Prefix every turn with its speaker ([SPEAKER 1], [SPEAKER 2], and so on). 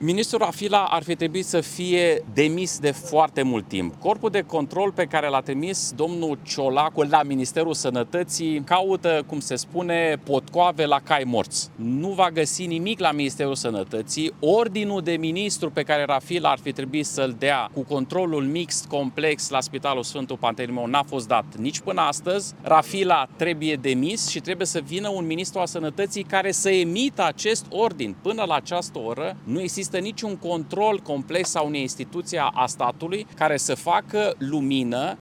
[SPEAKER 1] Ministrul Rafila ar fi trebuit să fie demis de foarte mult timp. Corpul de control pe care l-a trimis domnul Ciolacu la Ministerul Sănătății caută, cum se spune, potcoave la cai morți. Nu va găsi nimic la Ministerul Sănătății. Ordinul de ministru pe care Rafila ar fi trebuit să-l dea cu controlul mixt complex la Spitalul Sfântul Pantelimon n-a fost dat nici până astăzi. Rafila trebuie demis și trebuie să vină un ministru al Sănătății care să emită acest ordin. Până la această oră nu există niciun control complex a unei instituții a statului care să facă lumină